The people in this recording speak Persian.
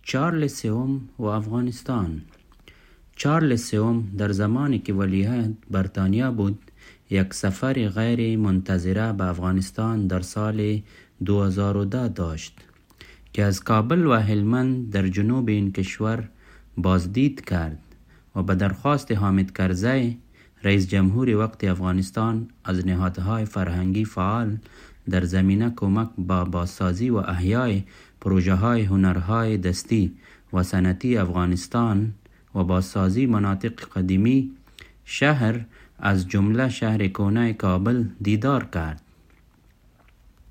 چارلز سوم و افغانستان. چارلز سوم در زمانی که ولیعهد بریتانیا بود یک سفر غیر منتظره به افغانستان در سال 2010 داشت که از کابل و هلمند در جنوب این کشور بازدید کرد و به درخواست حامد کرزی رئیس جمهور وقت افغانستان از نهادهای فرهنگی فعال در زمینه کمک با بازسازی و احیای پروژه‌های هنرهای دستی و صنعتی افغانستان و بازسازی مناطق قدیمی شهر از جمله شهر کهنه کابل دیدار کرد.